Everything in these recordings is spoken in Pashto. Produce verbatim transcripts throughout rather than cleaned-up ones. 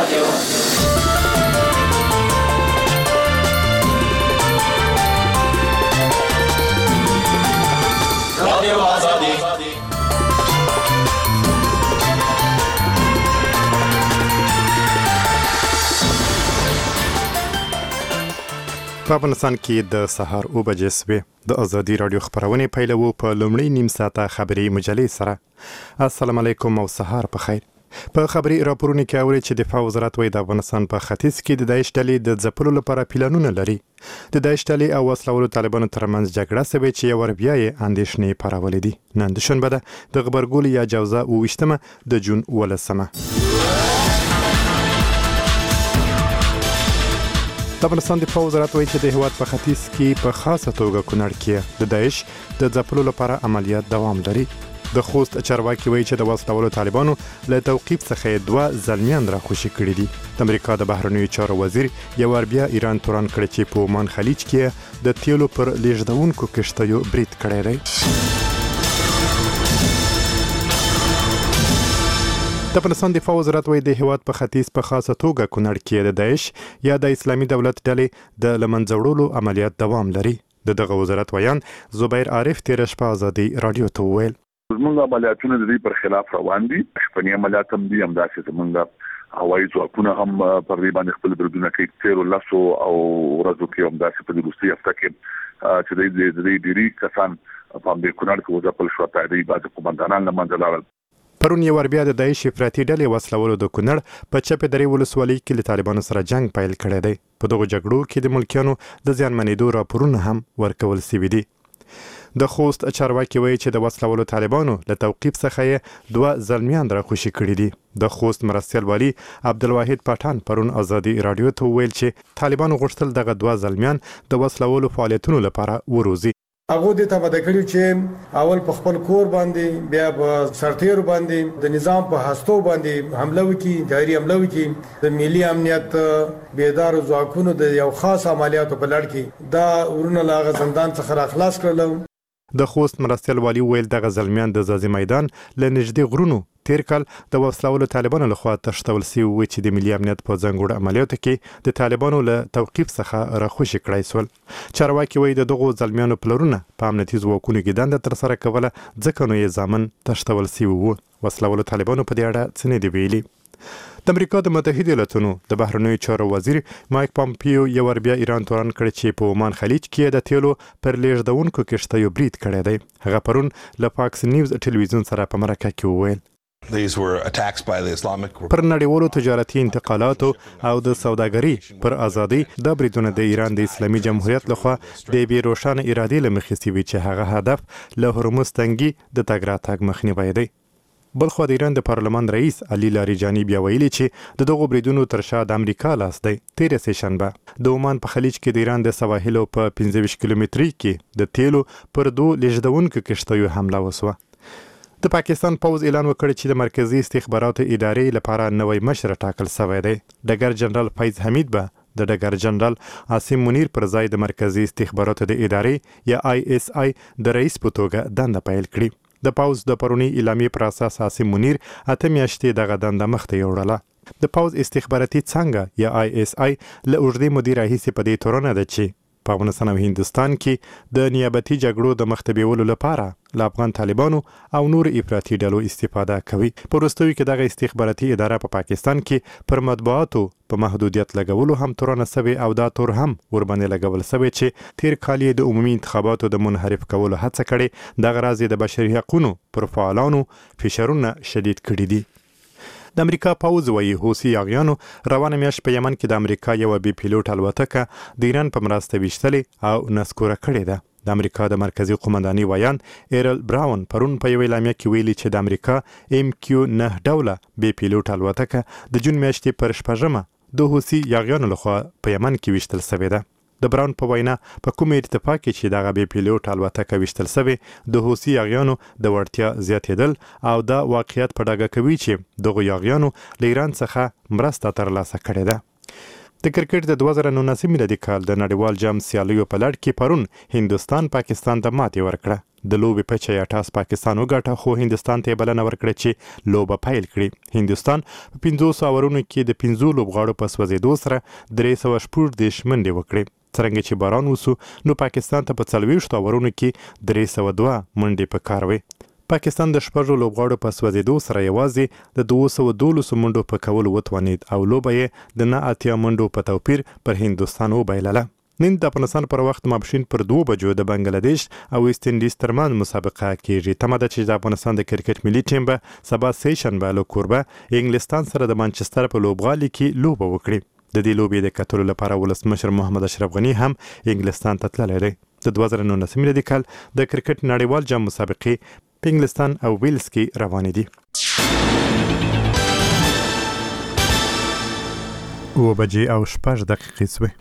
رادیو رادیو آزادی په افغانستان کې د سهار او بجې سوي د ازادي رادیو خبرونه پیلوو په لومړی نیم ساعته خبري مجلې سره. السلام علیکم او سهار په خیر. په خبري راپورونه کې اوري چې دفاع وزارت وایي د افغانستان په ختیځ کې د داعش ډلې د ځپلو لپاره پلانونه لري. د داعش ډلې او وسلوالو طالبانو ترمنځ جګړه سوي چې یو ور بیا یې اندېښنې پارولې دي. نن د شنبه ده د غبرګول یا جوزا او وشتمه د جون ولسمه. د افغانستان دفاع وزارت وایي چې د هیواد په ختیځ کې په خاصه توګه کونړ کې د داعش د ځپلو لپاره عملیات دوام لري. د خوست چارواکي وایي چې د وسلوالو طالبانو له توقیف څخه دوه زلمیان راخوشي کړي دي. د امریکا د بهرنیو چارو وزیر یو ور بیا ایران تورن کړ چې په عمان خلیج کې د تیلو پر لیږدونکو کشتیو برید کړی دی. د افغانستان دفاع وزارت وایي د هیواد په ختیځ په خاصه توګه کونړ کې د داعش یا د اسلامي دولت ډلې د لمنځوړلو عملیات دوام لري. د دغه وزارت ویان زبیر عارف تیر شپه ازادي رادیو ته وویل زمونږ عملیاتونه د دې پر خلاف روان دي. شپنی عملیات هم دي، همداسې زمونږ هوایي ځواکونه هم پر دې باندې خپل بریدونه کوي. تیرو لسو او ورځو کې همداسې په وروستي هفته کې چې د دې ډېری کسان په همدې کونړ کې وځپل شو. د بعضې قومندانان له منځه لاړل. پرون یو ور بیا د داعش افراطي ډلې وسلوالو د کونړ په چپه درې ولسوالۍ کې له طالبانو سره جنگ پیل کړی دی. په دغو جګړو کې د ملکیانو د زیانمنېدو راپورونه هم ورکول شوي دي. د خوست چارواکي وایي چې د وسلوالو طالبانو له توقیف څخه دوه زلمیان راخوشي کړي دي. د خوست مرستیال والی عبدالواحد پټان پرون ازادي رادیو ته وویل چې طالبانو غوښتل دغه دوه زلمیان د وسلوالو فعالیتونو لپاره وروزي. هغه د تابع کړي چې اول په خپل کور باندې بیا په سرتیر باندې د نظام په هستو باندې حمله وکړي، جاري حمله وکړي. د ملي امنیت بیدار ځواکونو د یو خاص عملیاتو په لړ کې دا ورونه لاغه زندان څخه خلاص کړل. د خوست مرستیال والی ویل دغه زلمیان د زازي میدان له نږدې غرونو تیر کال د وسلوالو طالبانو لخوا تښتول شوي وو چې د ملي امنیت په ځانګړو عملیاتو کې د طالبانو له توقیف څخه راخوشي کړای سول. چارواکي وایي د دغو زلمیانو پلرونه په امنیتي ځواکونو کې دنده ترسره کوله ځکه نو یې ځامن تښتول شوي وو. وسلوالو طالبانو په دې اړه څه نه دي ویلي. د امریکا د متحده ایالاتونو د بهرنیو چارو وزیر مایک پامپیو یو ور بیا ایران تورن کړ چې په عمان خلیج کې د تیلو پر لیږدونکو کشتیو برید کړی دی. هغه پرون له فاکس نیوز ټلویزیون سره په مرکه کې وویل These were attacks by the Islamic پر نړیوالو تجارتي انتقالاتو او د سوداګرۍ پر ازادي د بریدونه د ایران د اسلامي جمهوریت لخوا د بې روښانه ارادې له مخې سوي چې هغه هدف له هرمز تنګي د تګ راتګ مخنیوی دی. بلخو د ایران د پارلمان رئیس علي لاریجاني بیا ویلي چې د دغو بریدونو تر شا د امریکا لاس دی. تیر سه شنبه د عمان په خلیج کې د ایران د سواحلو په پنځه ویشت کیلومتري کې د تیلو پر دوه لیږدونکو کشتیو حمله وسوه. د پاکستان پوز اعلان وکړ چې د مرکزی استخباراتو ادارې لپاره نوی مشر ټاکل شوی دی. ډګر جنرال فیض حمید به د ډګر جنرال عاصم منیر پر ځای د مرکزی استخباراتو د ادارې یا آی اس آی د رئیس په توګه دنده پیل کړي. د پوز د پرونی اعلامیې پر اساس عاصم منیر اته میاشتې دغه دنده مخته یوړله. د پوز استخباراتي څنګه یا آی اس آی له اوږدې مودې راهیسې په دې تورنه ده چې په افغانستان او هندستان کې د نیابتي جګړو د مخته بیولو لپاره له افغان طالبانو او نور افراطي ډلو استفاده کوي. په وروستیو کې دغه استخباراتي اداره په پاکستان کې پر مطبوعاتو په محدودیت لګولو هم تورنه سوي او دا تور هم ورباندې لګول سوي چې تیر کال د عمومي انتخاباتو د منحرف کولو هڅه کړې. دغه راز د بشري حقوقو پر فعالانو فشارونه شدید کړي دي. د امریکا پوز وایي حوثي یاغیانو روانه میاشت په یمن کې د امریکا یو بي پیلوټ الوتکه د ایران په مرسته ویشتلې او نسکوره کړې ده. د امریکا د مرکزی قومنداني ویان ایرل براون پرون په یو اعلامیه کې ویلي چې د امریکا ام کیو نه ډوله بي پیلوټ الوتکه د جون میاشتې پر شپږمه د حوثي یاغیانو لخوا په یمن کې ویشتل شوې ده. د براون په وینا په کوم ارتفاع کې چې دغه بي پیلوټ الوتکه ویشتل شوی د حوثي یاغیانو د وړتیا زیاتېدل او دا واقعیت په ډاګه کوي چې دغه یاغیانو له ایران څخه مرسته ترلاسه کړې ده. د کرکټ د دوه زره نولس میلادي کال د نړیوال جام سیالیو په لړ کې پرون هندستان پاکستان ته ماتې ورکړه. د لوبې په چیا ټاس پاکستان وګټه خو هندستان ته بلنه ورکړه چې لوبه پیل کړي. هندستان په پنځوس اورونو کې د پنځو لوبغاړو په سوځېدو سره درې سوه شپږ دېرش منډې وکړې. څرنګه چې باران وسو نو پاکستان ته په څلوېښتو اورونو کې درې سوه دوه منډې په کار وې. پاکستان د شپږو لوبغاړو په سوځېدو سره یوازې د دوه سوه دولسو منډو په کولو وتوانید او لوبه یې د نه اتیا منډو په توپیر پر هندستان وبایلله. نن د افغانستان پر وخت ماپښین پر دوه بجو د بنگلاديش او ویسټ انډیز ترمن مسابقه کیږي. تمه ده چې د افغانستان د کرکټ ملي ټیم به سبا سه شنبه له کوربه انګلستان سره د مانچستر په لوبغالي کې لوبه وکړي. د دې لوبې د کتلو لپاره ولسمشر محمد اشرف غنی هم انګلستان ته تللی دی. د دوه زره نولس میلادي کال د کرکټ نړیوال جام مسابقې په انګلستان او ویلز کې روانې دي. اوه بجې او شپږ دقیقې شوې.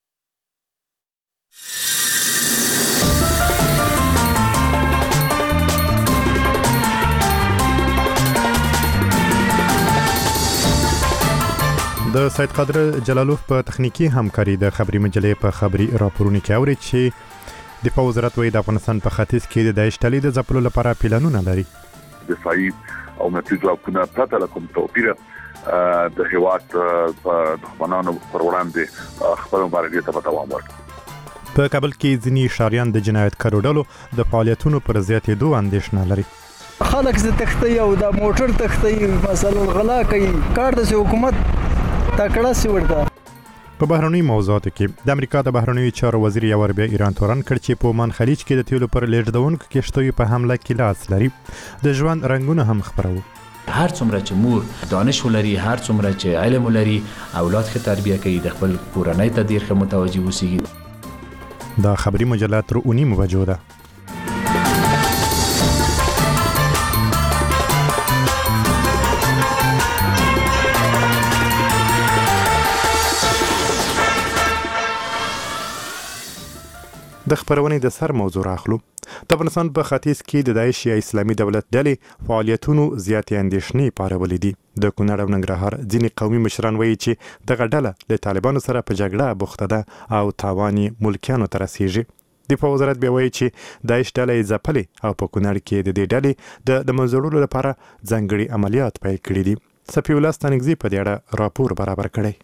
د سید قادر جلالوف په تخنیکی همکاري د خبري مجلې په خبري راپورونو کې اوري چې د وزارت وایي د افغانستان په ختیځ کې د داعش ډلې د ځپلو لپاره پلانونه لري. دفاعي او نتیجه کومه پته لکم توپیر د هیواد په دښمنانو پر وړاندې خپل مبارزې ته دوام ورکړي. په کابل کې ځینې شاریان د جنایتکارو ډلو د فعالیتونو پر زیاتېدو اندېښنه لري. خلک ز تختی او د موټر تختی مثلا غلا کوي کار د حکومت تکړه سی ورته. په بهرنی موضوعاتو کې د امریکا د بهرنیو چارو وزیر یو بیا ایران تورن کړ چې په عمان خلیج کې د تیلو پر لیږدونکو کښتیو په حمله کې لاس لري. د ژوند رنگونه هم خبرو. هر څومره چې مور دانش ولري، هر څومره چې علم ولري، اولاد ښه تربیه کوي، د خپل کورنۍ ته ډیر ښه متوجه اوسي. دا خبري مجله تر اونیم بجو ده. د خبرونې د سر موضوع راخلو. د افغانستان په ختیځ کې د داعش یا اسلامي دولت ډلې فعالیتونو زیاتې اندېښنې پارولې دي. د کونړ او ننګرهار ځینې قومي مشران وایي چې دغه ډله له طالبانو سره په جګړه بوخته ده او تاوان یې ملکیانو ته رسیږي. دفاع وزارت بیا وایي چې داعش ډله یې ځپلې او په کونړ کې د دې ډلې د د منځوړلو لپاره ځانګړي عملیات پیل کړي دي. صفي الله ستانکزي په دې اړه راپور برابر کړی.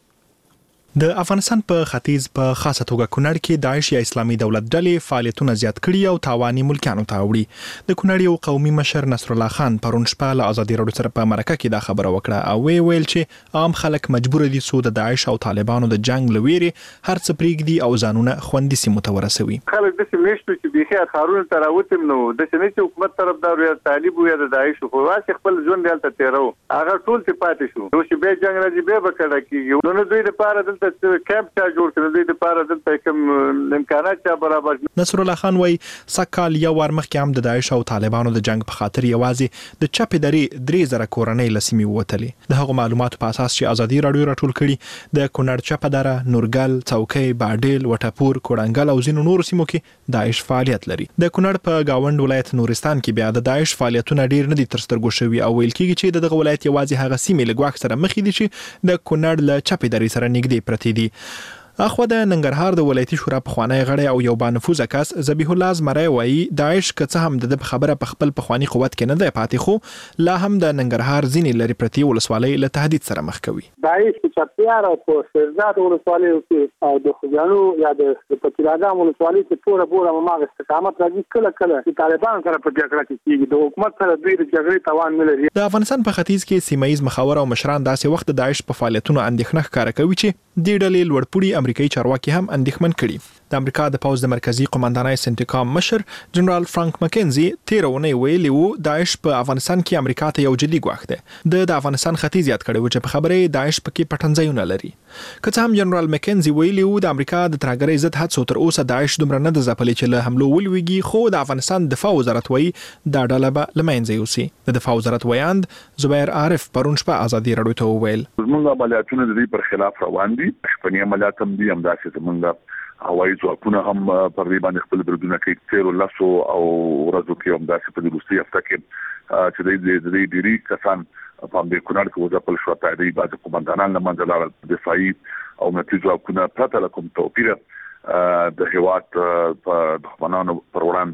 د افغانستان په ختیځ په خاصه توګه کونړ کې داعش یا اسلامي دولت ډلې فعالیتونه زیات کړي او تاوان ملکیانو ته وړي. د کونړ یو قومي مشر نصر الله خان پرون شپه له ازادي راډیو سره په مرکه کې دا خبره وکړه او وی ویل چې عام خلک مجبور دي سو د داعش او طالبانو د جنگ لويري هر څه پریږدي او ځانونه خوندي سي متورسوي. خلک د سیمېشتو چې بيخي خارونه تراوتم نو د سیمې حکومت طرفدار یا طالب یا د داعش خو واسه خپل ژوند دلته تیرو هغه ټول ته پاتې شو. نو چې به جنگ راځي به وکړه کیږي نو دوی لپاره دلته کیمپ جوړ کړل دوی لپاره دلته کوم امکانات برابر. نصر الله خان وای سکهال یو ور مخکې هم د داعش او طالبانو د جنگ په خاطر یوازې د چپې درې درې زره کورنۍ لسمي وتلې. د هغو معلوماتو په اساس چې ازادي راډیو راټول کړي د کونړ چپه دره، نورګل، څوکۍ، باډیل، وټپور، کوړنګل او ځینو نورو سیمو کې داعش فعالیت لري. د کونړ په گاوند ولایت نورستان کې بیا د داعش فعالیتونه ډیر نه دي تر سترګو شوي او ویل کېږي چې دغه ولایت یوازې هغه سیمې له ګواښ سره مخ دي چې د کونړ له چپې درې سره نږدې پرتې دي. اخو د ننګرهار د ولایتي شورا په خوانی غړی او یو بانفوذ کس ذبیح الله زمری وایي داعش که څه هم د خبره په خپل پخوانی قوت کې نه دی پاتې خو لا هم د ننګرهار ځینې لري پرتی ولسوالۍ له تهدید سره مخ کوي. داعش چې چپیار او په شیرزاد ولسوالۍ کې او د خوجانو یا د پتیراګام ولسوالۍ کې پوره پوره ماغه استقامت راځي کله کله چې طالبان سره په جګړه کې کیږي د حکومت سره دوی د جګړې توان نه لري. د افغانستان په ختیځ کې سیمایي مخاور او مشران داسې وخت د داعش په فعالیتونو اندېښنه ښکاره کوي چې د ډلې لوړپوړي امریکایي چارواکي هم اندېښمن کړي. د امریکا د پوز د مرکزی قومندانای سنټیکام مشر جنرال فرانک مکنزي تیرونه ویلي وو داعش په افغانستان کې امریکا ته یو جدي ګواښ دی. د افغانستان ختیځ یاد کړي و چې په خبره داعش پکې پټنځایونه لري. که څه هم جنرال مکنزي ویلي وو د امریکا د ترګرۍ ضد هڅو تر اوسه داعش دومره نه د ځپلې چې له حملو ولويږي خو د افغانستان دفاع وزارت وایي دا ډله به لمنځه یوسي. د دفاع وزارت ویاند زبیر عارف پرون شپه ازادي راډیو ته وویل زموږ عملیاتونه د دې پر خلاف روان دي. شپنی عملیات هم دي هم داسې زموږ هوایي ځواکونه هم پر دې باندې خپل بریدونه کوي. تیر لاسو او ورځو کې هم داسې په روسي هفته کې چې د دې ډیری کسان په دې کونړ کې وځپل شو ته د بعض قومندانان له منځه لاړل. دفاعي او نتیجه ځواکونه پرته له کوم توپیر د هیواد په دښمنانو پر وړاندې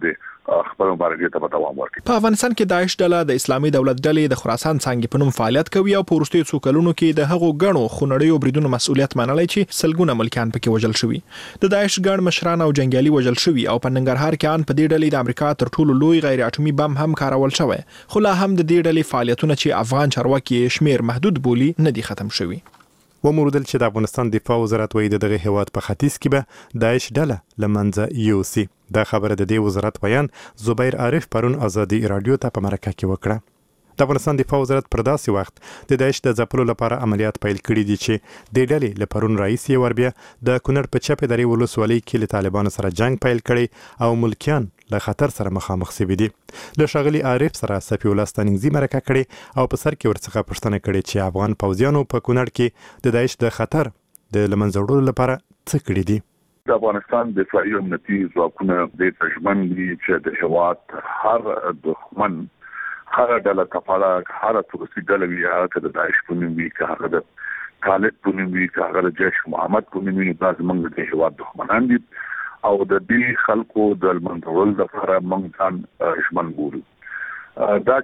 خپل مبارزې ته دوام ورکړي. په افغانستان کې داعش ډله د اسلامي دولت ډلې د خراسان څنګه په نوم فعالیت کوي او په وروستیو څو کلونو کې د هغو غنو خونړیو بریدونو مسؤلیت منلای چې سلګونه ملکیان پکې وژل شوي. د داعش ګڼ مشران او جنگیالي وژل شوي او په ننګرهار کې ان په دې ډلې د امریکا تر ټولو لوی غیر اټومي بم هم کارول شوی. خو لا هم د دې ډلې فعالیتونه چې افغان چارواکي شمیر محدود بولی نه دي ختم شوي. وموردل چې د افغانستان دفاع وزارت وایي دغه هیواد په ختیځ کې به داعش ډله لمنځه یوسي. دا خبره د دې وزارت بیان زبیر عارف پرون ازادي رادیو ته په مرکه کې وکړه. د افغانستان دفاع وزارت پر داسې وخت د داعش د ځپلو لپاره عملیات پیل کړي دي چې د ډلې له پرون رئیس یې وربیا د کونړ په چپه درې ولسوالۍ کې له طالبانو سره جنگ پیل کړي او ملکیان له خطر سره مخامخ شوي دي. له ښاغلي عارف سره صفي الله ستانکزي مرکه کړې او په سر کې ورڅخه پوښتنه کړې چې افغان پوځیانو په کونړ کې د داعش د خطر د لمنځه وړلو لپاره څه کړي دي. د افغانستان دفاعي امنیتي ځواکونه د تجمن دي چې د هیواد هر دښمن هر ډله کفاله هر تورسي ډله وی هغه د داعش په نوم وی که هغه د طالب په نوم وی که هغه د جیش محمد په نوم وی دا زموږ د هیواد دښمنان دي او د دې خلکو د منځول د لپاره موږ ځان اشمن ګورو. دا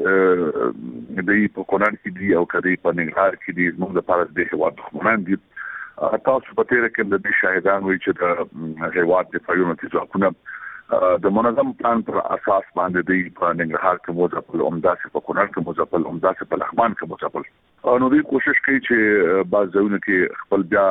چې د په کونړ کې دي او کدي په ننګرهار کې دي موږ د لپاره د هیواد دښمنان دي. تاسو په تیر کې د دې شاهدان وي چې د هیواد دفاعي امنیتي ځواکونه د منظم پلان پر اساس باندې دی په ننګرهار کې موځپل اومداسه په کونړ کې موځپل اومداسه په لغمان کې موځپل نو دوی کوشش کوي چې بعض ځایونه کې خپل بیا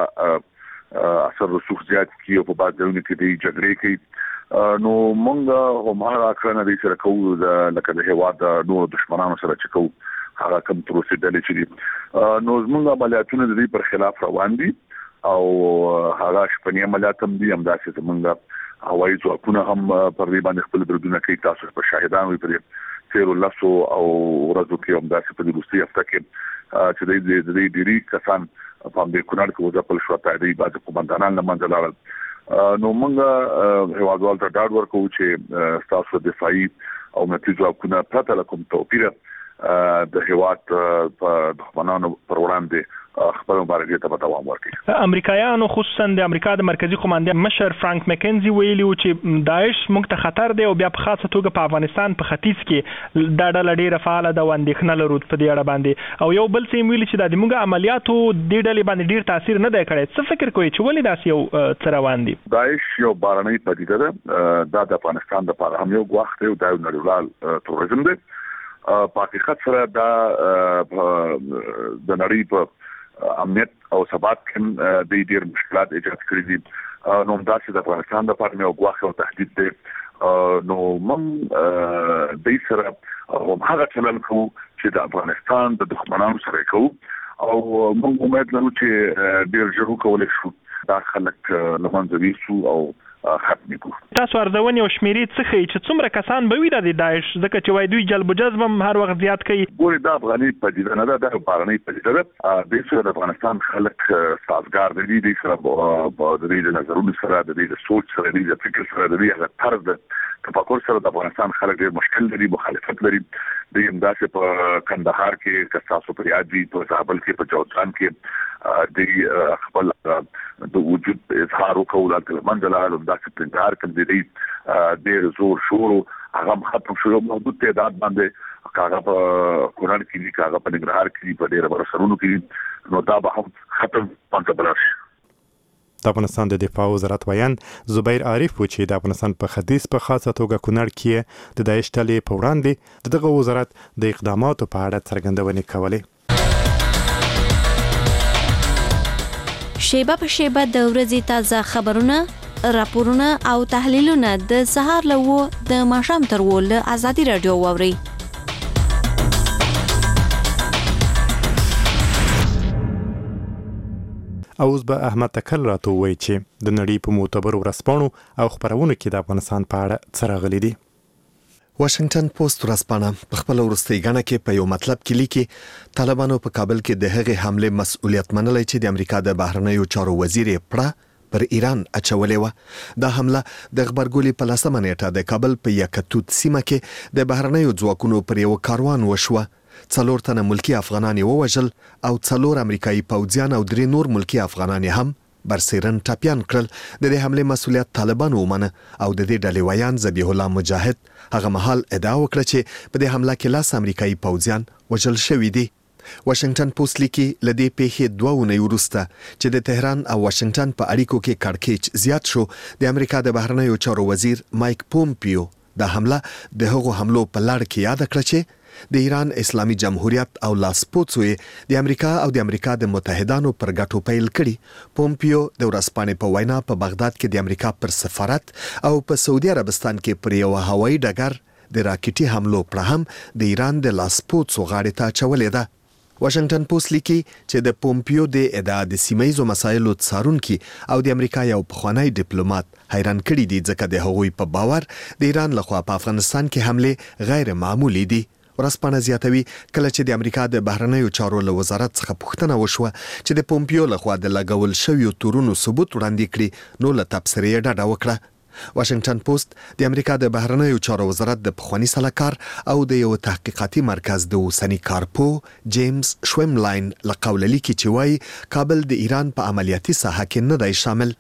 اثر رسوخ زیات کیو په بعض ځایونه کې دی جګړې کوي نو مونږ هم هغه کړنه دي چې کوو لکه د هیواد نو دشمنانو سره چې کوو هغه کوم تروسي ډلې چې دي نو زموږ عملیاتونه د دې پر خلاف روان دي او هغه شپنی عملیات هم دي همداسې زموږ هوایي ځواکونه هم پر دې باندې خپل بریدونه کوي. تاسو په شاهدان وي پر تیر لاسو او ورځو کې هم داسې په روسي هفته کې چې د دې ډیری کسان په دې کونړ کې وځپل شو ته دې بعض قومندانان لمنځه لاړل نو موږ هیوادوال ته ډاډ ورکوو چې تاسو دفاعي او امنیتي ځواکونه پرته له کوم توپیر د هیواد په دښمنانو پر وړاندې خپل مبارزې ته دوام ورکړي. امریکایانو خصوصا د امریکا د مرکزی قوماندان مشر فرانک مکنزي ویلي و چې داعش موږ ته خطر دی او بیا په خاصه توګه په افغانستان په ختیځ کې دا ډله ډیره فعاله ده او اندېښنه لرو په دې اړه باندې او یو بل څه ویلي چې د موږ عملیاتو دې ډلې باندې ډیر تاثیر نه دی کړی. څه فکر کوئ چې ولې داسې یو څه روان دي؟ داعش یو بارنۍ پدیده ده دا د افغانستان لپاره هم یو ګواښ دی او دا یو نړیوال تروریزم دی. په حقیقت سره دا د نړۍ په امنیت او ثبات کې د ډیر مشکلات ایجاد کړی دي نو همداسې د افغانستان لپاره یو ګواښ او تهدید دی نو موږ د سره هغه چلن کوو چې د افغانستان د دښمنانو سره کوو او موږ امید لرو چې ډیر ژر وکولای شو دا خلک لمنځه ویسو او ختم کو. تاسو ارزونې او شمیرې څه ښیي چې څومره کسان به وي د داعش ځکه چې وای دوی جلب جذب هم هر وخت زیات کوي؟ ګورې دا افغاني پدیده نه ده دا بارنۍ پدیده ده د سره د افغانستان خلک سازګار دي د سره د دې نظرونو سره د دې سوچ سره د فکر سره د دې طرز د تفکر سره د افغانستان خلک ډېر مشکل لري مخالفت لري د همداسې په کندهار کې که تاسو په یاد وي په زابل کې په جوزجان کې د خپل د وجود اظهار وکول د منځلار د داسې پرنټار کې د دې ډېر زور شور هغه ختم شو محدود تعداد باندې کاغه په کونړ کې دي کاغه په ننګرهار کې په ډېر ورسرونو کې نو دا به هم ختم پنځه برش. د افغانستان د دفاع وزارت ویان زبیر عارف و چې د افغانستان په ختیځ په خاصه توګه کونړ کې د داعش ډلې په وړاندې دغه وزارت د اقداماتو په اړه څرګندونې کولې. شیبه په شیبه د ورځې تازه خبرونه، راپورونه او تحلیلونه د سهار له و د ماښام تر و له ازادي رادیو واورئ. اوس به احمد تکل راته وایي چې د نړۍ په معتبرو ورځپاڼو او خبرونو کې د افغانستان په اړه څه راغلي دي. واشنگټن پوسټ ورځپاڼه په خپل وروستۍ غاڼه کې په یو مطلب کې لیکي طالبانو په کابل کې د هغې حمله مسؤلیت منلای چې د امریکا د بهرنیو چارو وزیر پړه پر ایران اچولې و. دا حمله د خبرګولي په لسمه نیټه د کابل په یکتوت سیمه کې د بهرنیو ځواکونو پر یو کاروان وشوه. څلور تنه ملکی افغانان ووژل او څلور امریکایي پوځیان او درې نور ملکی افغانان هم برسیرن ټاپیان کړل. د دې حمله مسولیت طالبانو ومنه او د دې ډلې ویان ذبیح الله مجاهد هغه مهال ادعا وکړه چې په دې حمله کې لاس امریکایي پوځیان وژل شوي دي. واشنگټن پوسټ لیکي لدې پیښې دوه اونۍ وروسته چې د تهران او واشنگټن په اړیکو کې کړکېچ زیات شو، د امریکا د بهرنیو چارو وزیر مایک پومپیو د حمله د هغو حملو په لړ کې یاد کړ چې د ایران اسلامي جمهوریت او لاسپوڅو د امریکا او د امریکا د متحدانو پر ګټو پیل کړي. پومپیو د ورځپاڼې په وینا په بغداد کې د امریکا پر سفارت او په سعودي عربستان کې پر یو هوایي ډګر د راکټي حملو پر هم د ایران د لاسپوڅو غاړې ته اچولې ده. واشنگټن پوسټ لیکي چې د پومپیو د ادعا د سیمایزو مسایلو څارونکي او د امریکا یو پخوانی ډیپلوماټ حیران کړي دي ځکه د هغوی په باور د ایران لخوا په افغانستان کې حمله غیر معمولی دي. ورځپاڼه زیاتوي کله چې د امریکا د بهرنیو چارو له وزارت څخه پوښتنه وشوه چې د پومپیو لخوا د لګول شویو تورونو ثبوت وړاندې کړي نو له تبصرې یې ډډه وکړه. واشنگټن پوسټ د امریکا د بهرنیو چارو وزارت د پخوانی سلاکار او د یو تحقیقاتي مرکز د اوسنی کارپو جیمز شویملاین لقول لیکي چې وايي کابل د ایران په عملیاتي ساحه کې نه دی شامل.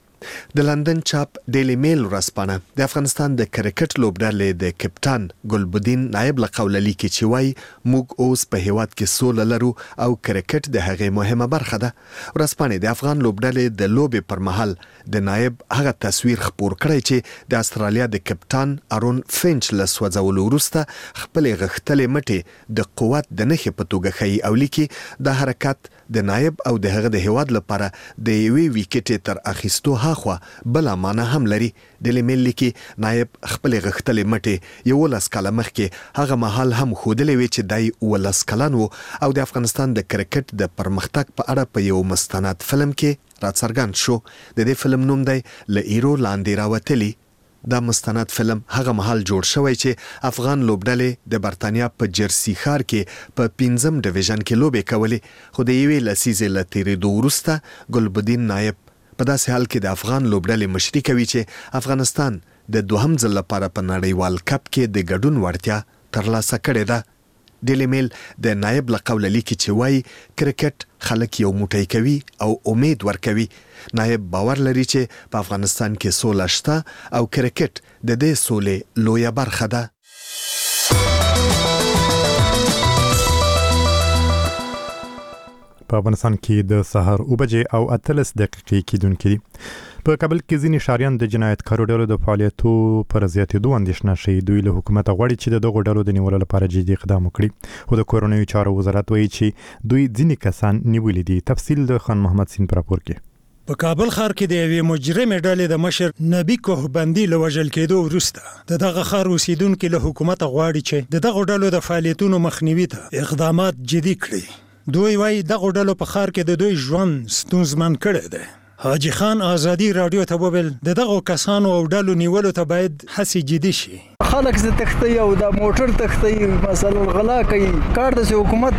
د لندن چاپ ډیلی میل ورځپاڼه د افغانستان د کرکټ لوبډلې د کپټان ګلبدین نایب لقول لیکي چې وايي موږ اوس په هیواد کې سوله لرو او کرکټ د هغې مهمه برخه ده. ورځپاڼې د افغان لوبډلې د لوبې پر مهال د نایب هغه تصویر خپور کړی چې د استرالیا د کپټان ارون فینچ له سوځولو وروسته خپلې غښتلې مټې د قوت د نښې په توګه ښیي او لیکي دا حرکت د نایب او د هغه د هیواد لپاره د یوې ویکټې تر اخیستو هاخوا بل معنی هم لري. ډیلی میل لیکي نایب خپلې غښتلې مټې یولس کاله مخکې هغه مهال هم ښودلې وې چې دی ولس کلن و او د افغانستان د کرکټ د پرمختګ په اړه په یو مستند فلم کې راڅرګند شو. د دې فلم نوم دی له ایرو لاندې راوتلی. دا مستند فلم هغه مهال جوړ شوی چې افغان لوبډلې د برتانیا په جرسی ښار کې په پنځم ډیویژن کې لوبې کولې، خو د یوې لسیزې له تېرېدو وروسته ګلبدین نایب په داسې حال کې د افغان لوبډلې مشري کوي چې افغانستان د دوهم ځل لپاره په نړیوال کپ کې د ګډون وړتیا ترلاسه کړې ده. ډیلی میل د نایب لقول لیکي چې وايي کرکټ خلک یو موټی کوي او امید ورکوي. نایب باور لري چې په افغانستان کې سوله شته او کرکټ د دې سولې لویه برخه ده. په افغانستان کې د سهار اوه بجې او اتلس دقیقې کېدونکې دي. په کابل کې ځینې ښاریان د جنایتکارو ډلو د فعالیتو پر زیاتېدو اندېښنه ښیي. دوی له حکومته غواړي چې د دغو ډلو د نیولو لپاره جدي اقدام وکړي، خو د کورنیو چارو وزارت وایي چې دوی ځینې کسان نیولي دي. تفصیل د خان محمد سین پر راپور کې. په کابل ښار کې د یوې مجرمې ډلې د مشر نبی کوهبندي له وژل کېدو وروسته د دغه ښار اوسیدونکي له حکومته غواړي چې د دغو ډلو د فعالیتونو مخنیوي ته اقدامات جدي کړي. دوی وایي دغو ډلو په ښار کې د دوی ژوند ستونزمن کړی دی. حاجی خان آزادی رادیو ته وویل د دغو کسانو او ډلو نیولو ته باید هڅې جدي شي. خلک زه تختی او د موټر تختی مثلا غلا کوي، کار د حکومت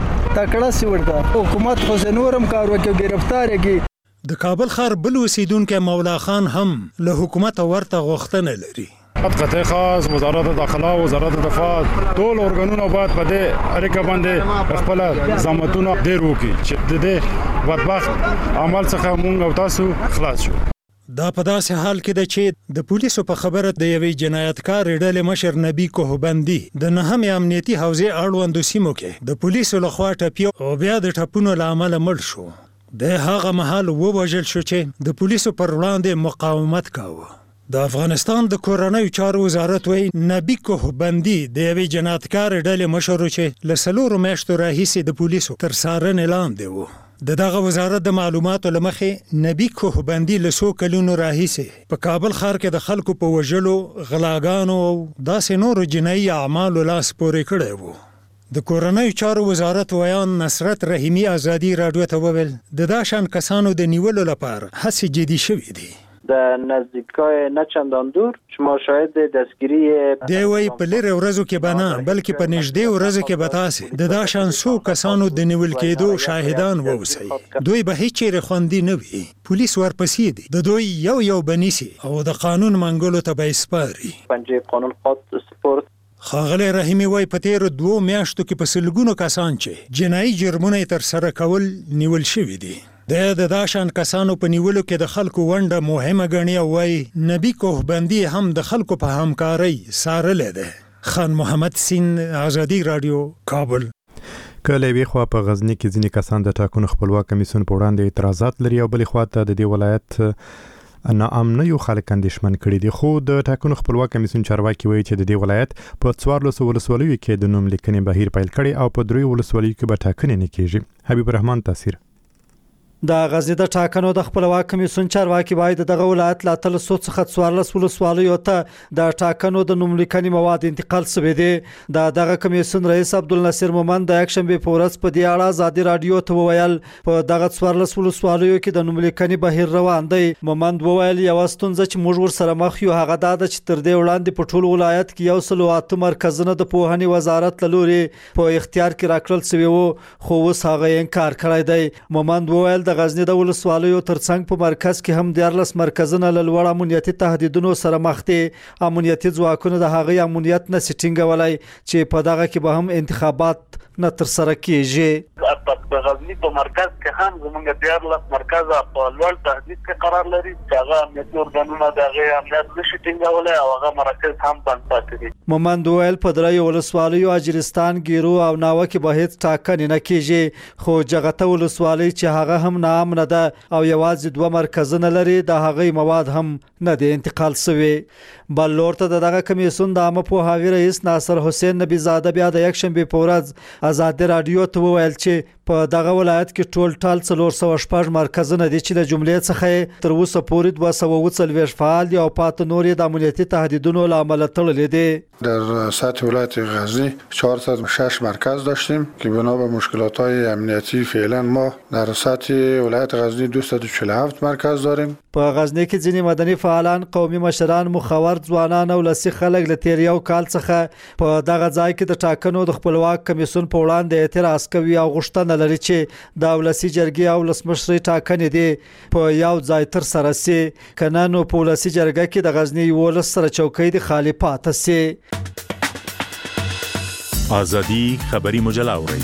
تکړه سی ورته حکومت خو نورم کار وکړي گرفتار کی. د کابل ښار بل اوسیدونکي مولا خان هم له حکومت ورته غوښتنه لري. قطع خاص وزارت داخله وزارت دفاع ټول ارګانونه باید په دې اړیکه باندې خپل زحمتونه ډېر وکړي چې د دې بدبخت عمل څخه موږ او تاسو خلاص شو. دا په داسې حال کې ده چې د پولیسو په خبره د یوې جنایتکار ډلې مشر نبی کوهبندي د نهمې امنیتي حوزې اړوندو سیمو کې د پولیسو لخوا ټپي او بیا د ټپونو له امله مړ شو. د هغه مهال ووژل شو چې د پولیسو پر وړاندې مقاومت کاوه. د افغانستان د کورنیو چارو وزارت وایي نبی کوهبندي د یوې جنایتکار ډلې مشر چې له څلورو میاشتو راهیسې د پولیسو تر څارنې لاندې و. د دغه وزارت د معلوماتو له مخې نبی کوهبندي له څو کلونو راهیسې په کابل ښار کې د خلکو په وژلو، غلاګانو او داسې نورو جنایي اعمالو لاس پورې کړی و. د کورنیو چارو وزارت ویان نصرت رحیمي آزادي رادیو ته وویل د دا شان کسانو د نیولو لپاره هڅې جدي شوې دي. در نزدیکای نه چندان دور شما شاهد دستگیری دی وی په لرې ورځو کې به نه بلکې په نږدې ورځو کې به تاسې د دا شان څو کسانو د نیول کېدو شاهدان واوسئ. دوی به هیڅ چیرې خوندي نه وي، پولیس ورپسې دي، د دوی یو یو به نیسي او د قانون منګولو ته به یې سپاري. پنجې قانون خواست سپورت. ښاغلی رحیمي وایي په تېرو دوو میاشتو کې په سلګونو کسان چې جنایي جرمونه یې ترسره کول نیول شوي دي. د داشان کسانو په نیولو کې د خلکو ونډه مهمه ګڼي او وايي نبی کوهبندي هم د خلکو په همکارۍ سارلې ده. خان محمد سین، آزادی رادیو، کابل. کله وی خو په غزنی کې ځینې کسان د ټاکنو خپلواک کمیسیون په وړاندې اعتراضات لري او بل خو ته د دې ولایت ناامنه یو خلک اندېښمن کړي دي. خو د ټاکنو خپلواک کمیسیون چارواکي وایي چې د دې ولایت په څوارلسو ولسوالیو کې د نوم لیکنې بهیر پیل کړي او په دریو ولسوالیو کې به ټاکنې نه کیږي. حبیب الرحمن تاثیر. د غزنی د ټاکنو د خپلواک کمیسیون چارواکي باید دغه ولایت لا تل سو څخه څوارلس ولسوالیو ته د ټاکنو د نوملیکنې مواد انتقال شوی دی. د دغه کمیسیون رئیس عبدالناصر مومند د یک شنبه په ورځ په دې اړه آزادي رادیو ته وویل په دغه څوارلس ولسوالیو کې د نوملیکنې بهیر روان دی. مومند وویل یو ستونزه چې موږ ورسره مخ یو هغه دا ده چې تر دې وړاندې په ټول ولایت کې یو سل او اته مرکزونه د پوهنې وزارت له لوري په اختیار کې راکړل شوي وو، خو اوس هغه انکار کړی دی. مومند وویل د غزنی د ولسوالیو ترڅنګ په مرکز کې هم دیارلس مرکزونه له لوړ امنیتي تهدیدونو سره مخ دي. امنیتي ځواکونه د هغې امنیت نه سټینګولای چې په دغه کې به هم انتخابات نه تر سره کیږي. په غزنی په مرکز کې هم زموږ دیارلس مرکز په لوړ تهدید کې قرار لري چې هغه امنیتي ارګانونه د هغې امنیت نشي ټینګولی او هغه مراکز هم بند پاتې دي. مومند وویل په دریو ولسوالیو اجرستان، ګیرو او ناوه کې به هیڅ ټاکنې نه کیږي، خو جغته ولسوالۍ چې هغه هم ناامنه ده او یوازې دوه مرکزونه لري د هغې مواد هم نه دی انتقال شوي. بل لور ته دغه کمیسیون د عامه پوهاوي رئیس ناصر حسین نبی زاده بیا د یک شنبه په ورځ آزادي رادیو ته وویل چې په دغه ولایت کې ټول ټال څلور سوه شپږ مرکزونه دي چې د جملې څخه تر اوسه پورې دوه سوه اووه څلوېښت فعال دي او پاتې نور یې د امنیتي تهدیدونو له امله تړلي دي. در سطح ولایت غزنی چهارصد و شش مرکز داشتیم که بنا به مشکلات‌های امنیتی فعلا ما در سطح ولایت غزنی دویست و چهل و هفت مرکز داریم. په غزنی کې ځینې مدني فعالان، قومي مشران، مخور ځوانان او لسی خلک له تیر یو کال څخه په دغه ځای کې د ټاکنو د خپلواک کمیسیون په وړاندې اعتراض کوي او غوښتنه لري چې د ولسی جرګې او ولسمشرۍ ټاکنې دي په یو ځای تر سره سي، کنه نو په ولسی جرګه کې د غزنی یولس سره چوکۍ د خالی پاتې سي. آزادی خبری مجله اوري.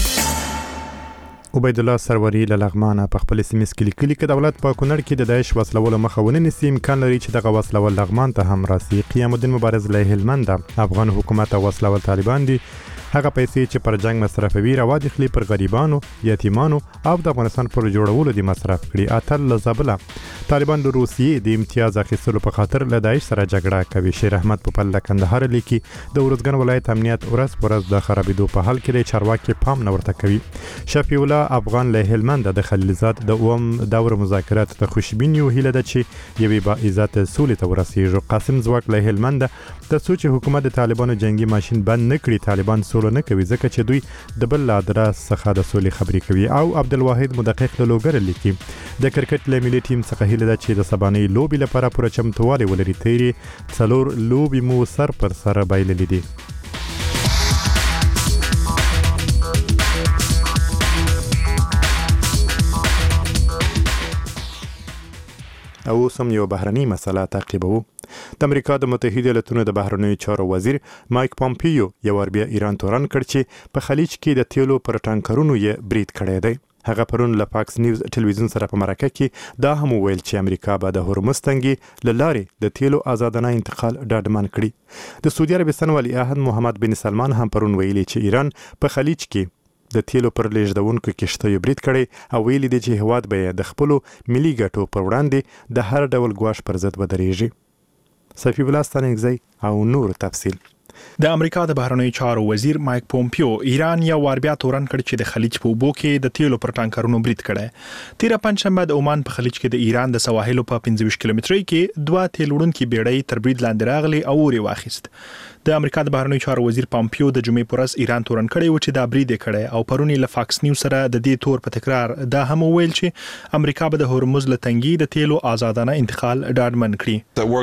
عبید الله سروری له لغمانه په خپل سیمه کې لیکلي چې دولت په کونړ کې د داعش وسلولو مخه ونیسي، امکان لري چې دغه وسلول لغمان ته هم راسي. قیام الدین مبارز له هلمند افغان حکومت او وسلول طالبان دي هغه پیسې چې پر جنگ مصرفوي راوادخلي پر غریبانو، یتیمانو او د افغانستان پر جوړولو دي مصرف کړي. اتل لزبله طالبان د روسیې د امتیاز اخیستلو په خاطر له داعش سره جګړه کوي. شیر احمد په پله کندهار لیکي د ورځګن ولایت امنیت ورځ پر ورځ د خرابېدو په حال کې چارواکي پام نه ورته کوي. شفیع الله افغان له هلمند د خلیلزاد د اوم دور مذاکرات د خوشبینیو هیله ده چې یوې با عزت سولې ته ورسیږي. قاسم زواک له هلمند د سوچ حکومت د طالبانو جنگي ماشين بند نه کړي، طالبان سولو نه کوي ځکه چې دوی د بل ادرس څخه د سولې خبرې کوي. او عبدالواحد مدقق له لوګر لیکي د کرکټ له ملي ټیم څخه هیله ده چې د سبانۍ لوبي لپاره پوره چمتووالی ولري. تیری څلور لوبي مو سر پر سر بایللې دي. او سم یو بهرني مسله تعقیبو. د امریکا د متحده ایالاتونو د بهرنیو چارو وزیر مایک پامپیو یو ور بیا ایران تورن کړ چې په خلیج کې د تیلو پر ټانکرونو یې برید کړی دی. هغه پرون له فاکس نیوز ټلویزیون سره په مرکه کې دا هم ویل چې امریکا به د هرمز تنګي له لارې د تیلو آزادانه انتقال ډاډمن کړي. د سعودي عربستان ولی عهد محمد بن سلمان هم پرون ویلي چې ایران په خلیج کې د تیلو پر لیږدونکو کښتیو برید کړی او ویلي دي چې هیواد به د خپلو ملي ګټو پر وړاندې د هر ډول ګواښ پر ضد ودرېږي. صفي الله ستانکزی او نور تفصیل. د امریکا د بهرنیو چارو وزیر مایک پومپیو ایران یو وار بیا تورن کړ چې د خلیج په اوبو کې د تیلو پر ټانکرونو برید کړی. تیر پنځشنبه د عمان په خلیج کې د ایران د سواحلو په پنځه ویشت کیلومترۍ کې دوه تیل وړونکي بیړۍ تر برید لاندې راغلي او اور یې واخیست. د امریکا د بهرنیو چارو وزیر پامپیو د جمعې پر ورځ ایران تورن کړی و چې دا برید کړی او پرون له فاکس نیوز سره د دې تور په تکرار دا هم ویل چې امریکا به د هرمز له تنګي د تیلو آزادانه انتقال ډاډمن کړي.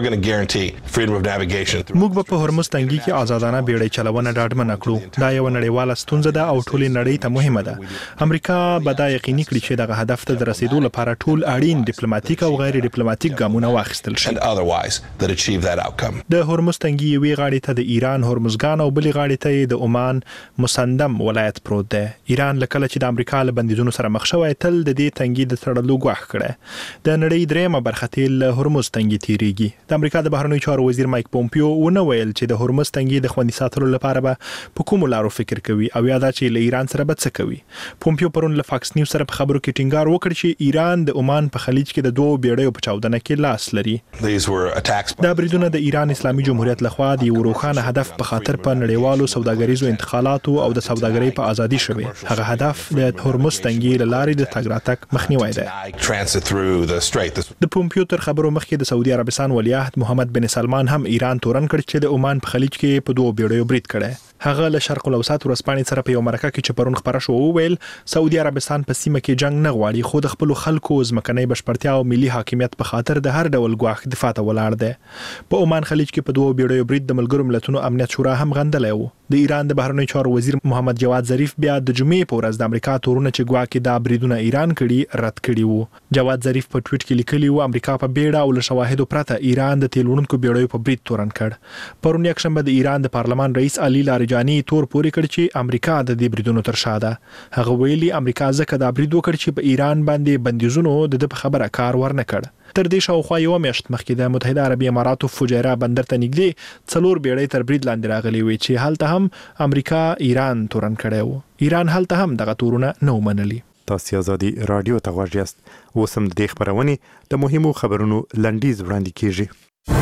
موږ به په هرمز تنګي کې آزادانه بیړۍ چلونه ډاډمن کړو. دا یو نړیواله ستونزه ده او ټولې نړۍ ته مهمه ده. امریکا به دا یقیني کړي چې دغه هدف ته د رسیدو لپاره ټول اړین ډیپلوماټیک او غیر ډیپلوماټیک ګامونه واخیستل شي. د هرمز تنګي یوې غاړې ته د ایران هرمزګان او بلې غاړې ته د عمان مسندم ولایت پروت دی. ایران لکه چې د امریکا له بندیزونو سره مخ شوی تل د دې تنګي د تړلو غواخ کړه. د نړۍ درېمه برخه تیل هرمز تنګي تیریږي. د امریکا د بهرنیو چارو وزیر مایک پومپیو ونه ویل چې د هرمز تنګي د خوندي ساتلو لپاره به په کومو لارو فکر کوي او یا دا چې له ایران سره به څه کوي. پومپیو پرون له فاکس نیوز سره په خبرو کې ټینګار وکړ چې ایران د عمان په خلیج کې د دوه بیړیو په چاودنه کې لاس لري. دا بریدونه د ایران اسلامي جمهوریت لخوا د یو روښانه هدف په خاطر په نړیوالو سوداګریزو انتقالاتو او د سوداګرۍ په ازادي شوی. هغه هدف د هرمز تنګي له لارې د تګ راتګ مخنیوی دی. د پومپیو تر خبرو مخکې د سعودي عربستان ولیعهد محمد بن سلمان هم ایران تورن کړ چې د عمان په خلیج کې په دوه بیړیو برید کړی. هغه له شرق الاوسط ورځپاڼې سره په یو مرکه کې چې پرون خبره شو وویل سعودي عربستان په سیمه کې جنگ نه غواړي خو د خپل خلکو ځمکنۍ بشپړتیا او ملي حاکمیت په خاطر د هر ډول ګواښ دفاع ته ولاړ دی. په عمان خلیج کې په دوه بیړیو برید د ملګرو ملتونو امنیت شورا هم غندلی و. د ایران د بهرنیو چارو وزیر محمد جواد ظریف بیا د جمعې په ورځ د امریکا تورونه چې ګواکې دا بریدونه ایران کړي رد کړي وو. جواد ظریف په ټویټ کې لیکلی و امریکا په بیړه او له شواهدو پرته ایران د تیل وړونکو بیړیو په برید تورن کړ. پرون یکشنبه د ایران د پارلمان رئیس علي لاریجاني تور پورې کړ چې امریکا د دې بریدونو تر شا ده. هغه ویلي امریکا ځکه دا برید وکړ چې په ایران باندې بندیزونو د په خبره کار ورنه کړ. تر دې شاوخوا یو میاشت مخکې د متحده عربي اماراتو فجیره بندر ته نږدې څلور بیړۍ تر برید لاندې راغلي وي چې هلته هم امریکا ایران تورن کړی و. ایران هلته هم دغه تورونه نه ومنلي. تاسو ازادي رادیو ته غواړئ یاست. اوس هم د دې خبرونې د مهمو خبرونو لنډیز وړاندې کیږي.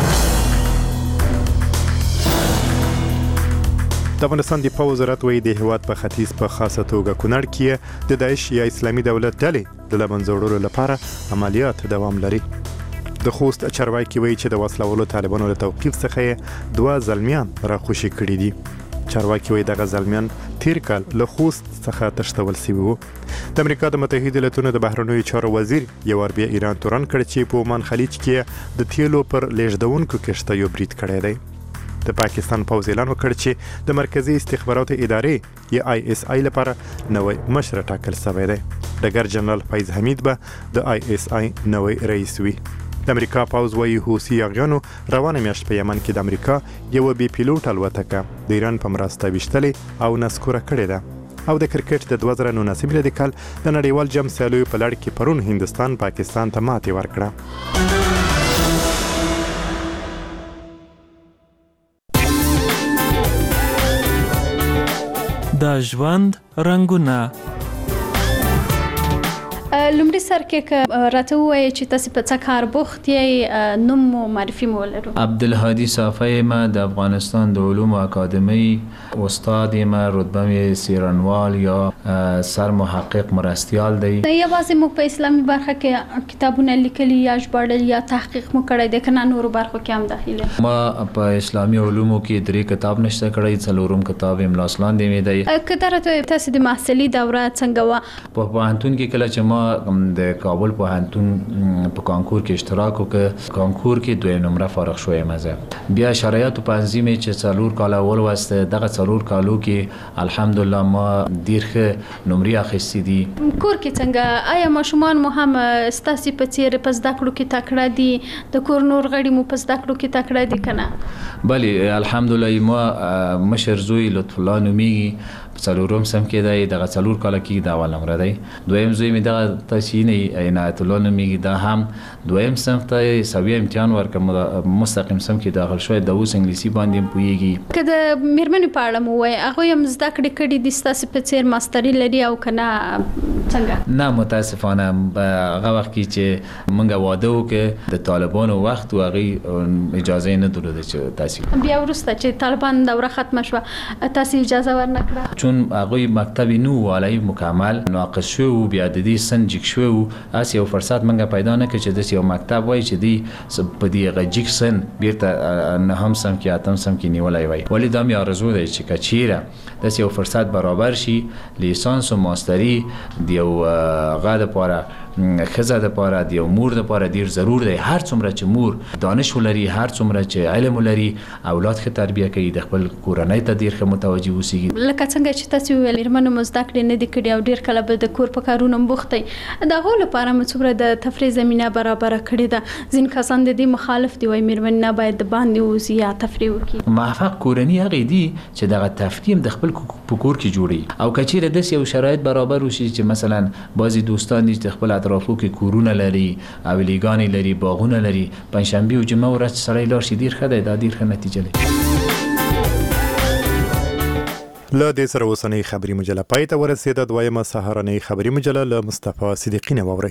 د افغانستان د پوځ وزارت وایي د هیواد په ختیځ په خاصه توګه کونړ کې د داعش یا اسلامي دولت ډلې د لمنځه وړلو لپاره عملیات دوام لري. د خوست چارواکي وایي چې د وسلوالو طالبانو له توقیف څخه دوه زلمیان راخوشي کړي دي. چارواکي وایي دغه زلمیان تیر کال له خوست څخه تښتول شوي وو. د امریکا د متحده ایالاتونو د بهرنیو چارو وزیر یو ور بیا ایران تورن کړ چې په عمان خلیج کې د تیلو پر لیږدونکو کښتیو برید کړی دی. د پاکستان پوځ اعلان وکړ چې د مرکزی استخباراتو ادارې یا آی اس آی لپاره نوې مشر ټاکل شوی دی. ډګر جنرال فیض حمید به د آی اس آی نوې رئیس وي. د امریکا پوځ وایي حوثي یاغیانو روانه میاشت په یمن کې د امریکا یو بي پیلوټ الوتکه د ایران په مرسته ویشتلې او نسکوره کړې ده. او د کرکټ د دوه زره نولس میلادي کال د نړیوال جام سیالیو په لړ کې پرون هندستان پاکستان ته ماتې ورکړه. د ژوند رنگونه. لومړی سر کې راته وایي چې تاسو په څه کار بوخت یې نوم مو معرفي مو ولرو. عبدالهادي صافی ما د افغانستان د علومو اکادمی استاد ما رتبه مې سیرنوال یا سر محقق مرستیال دی. یوازې مو په اسلامي برخه کې کتابونه لیکلي یا ژباړل یا تحقیق مو کړی دی کنه نورو برخو کې هم داخله؟ ما په اسلامي علومو کې درې کتاب نشته کړی، څلورم کتاب املا اسلام دی مې دی. که درته تاسو د محصلي دوره څنګه و؟ په پوهنتون کې کله چې ما د کابل پوهنتون په کانکور کې اشتراک وکړ، کانکور کې دویم نمره فارغ شوم. زه بیا شرایطو په تنظیم چې څلور کال اول واسطه دغه څلور کالو کې الحمدلله ما ډیر ښه نمرې اخیستې دي. کور کې څنګه؟ آیا ماشومان مو هم ستاسو په څیر په زده کړو کې تکړه دي؟ د کور نور غړي مو په زده کړو کې تکړه دي کنه؟ بله الحمدلله. ما مشر زوی لطف الله نومیږي، څلورم سم کې دی، دغه څلور کال کې دا اول نمره دی. دویم زوی مې دغه تاسینې عنایت الله نومیږي، دا هم دویم صنف ته سوي امتحان ورکړ، مستقیم سم کې داخل شوی، د اوس انګلیسي باندې پوهیږي. که د میرمنې په اړه مو وایي هغوی هم زده کړې کړي دي ستاسو په څیر ماستري لري او که نه څنګه؟ نه متاسفانه هغه وخت کې چې موږ واده وکړو د طالبانو وخت و هغې اجازه یې نه درلوده چې تحصیل. بیا وروسته چې طالبان دوره ختمه شوه تاسو اجازه ورنه کړه؟ چون هغوی مکتب نو والی مکمل ناقص شو و بیا د دې سن جګ شو و، اس یو فرصت موږ پیدا نه کړ چې داسې یو مکتب وای چې دی په دې هغه جګ سن بیرته نهم سم کې اتم سم کې نیولی وای. ولې دا مې آرزو دی چې که چیرې داسې یو فرصت برابر شي لیسانس و ماستري د یو هغه دپاره ښځه د پاره د یو مور د پاره ډیر ضرور دی هر څومره چې مور دانش ولري هر څومره چې علم ولري اولاد ښه تربیه کوي د خپل کورنۍ ته ډیر ښه متوجه وسیږي لکه څنګه چې تاسو ویل میرمنو مزدا کړې نه دي کړې او ډیر کله به د کور په کارونو بوخت دي دا غو لپاره مڅوره د تفریح زمينه برابر کړې ده ځین کسان د دې مخالف دي وای میرمن نه باید باندې وزي یا تفریح وکړي موافق کورنۍ هغه دي چې دغه تفریح د خپل په کور کې جوړي او کچیره د یو شرایط برابر وشي چې مثلا بعضی دوستان دي چې خپل اطرافو کې کورونه لري او لیګانې لري باغونه لري پنځشنبه او جمعه ورځ سړی لاړ شي ډیر ښه دی دا ډیر ښه نتیجه لري له دې سره اوسنۍ خبري مجله پای ته ورسېده دویمه سهارنۍ خبري مجله له مصطفی صدیقی نه واورئ